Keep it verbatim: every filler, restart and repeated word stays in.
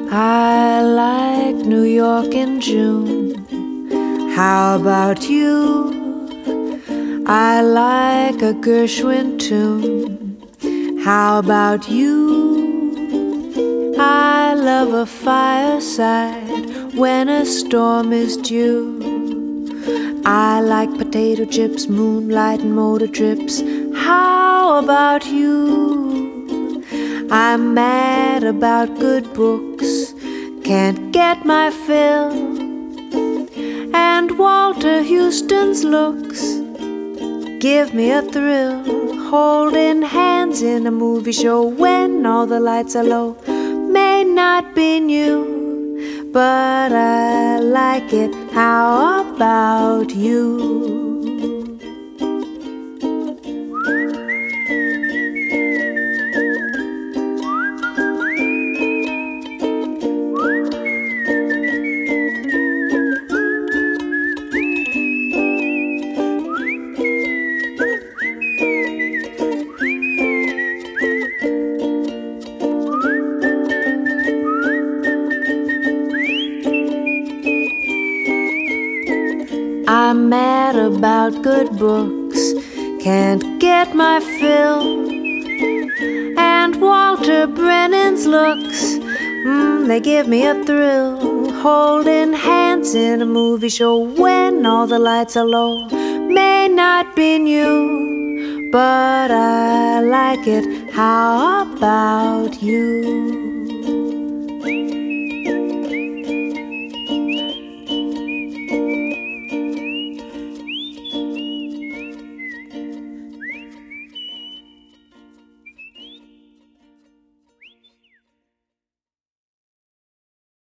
I like New York in June. How about you? I like a Gershwin tune. How about you? I love a fireside when a storm is due. I like potato chips, moonlight and motor trips. How about you? I'm mad about good books, can't get my fill. And Walter Houston's looks give me a thrill. Holding hands in a movie show when all the lights are low may not be new, but I like it. How about you? I'm mad about good books, can't get my fill. And Walter Brennan's looks, mm, they give me a thrill. Holding hands in a movie show when all the lights are low may not be new, but I like it. How about you?